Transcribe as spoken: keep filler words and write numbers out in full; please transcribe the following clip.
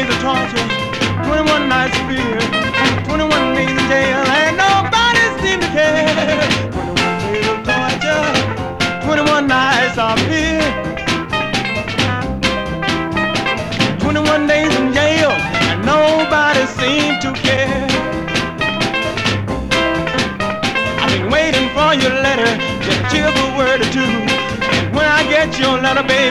days of torture, twenty-one nights of fear, twenty-one days in jail, and nobody seemed to care. twenty-one days of torture, twenty-one nights of fear, twenty-one days in jail, and nobody seemed to care. I've been waiting for your letter, just a cheerful word or two, and when I get your letter, baby,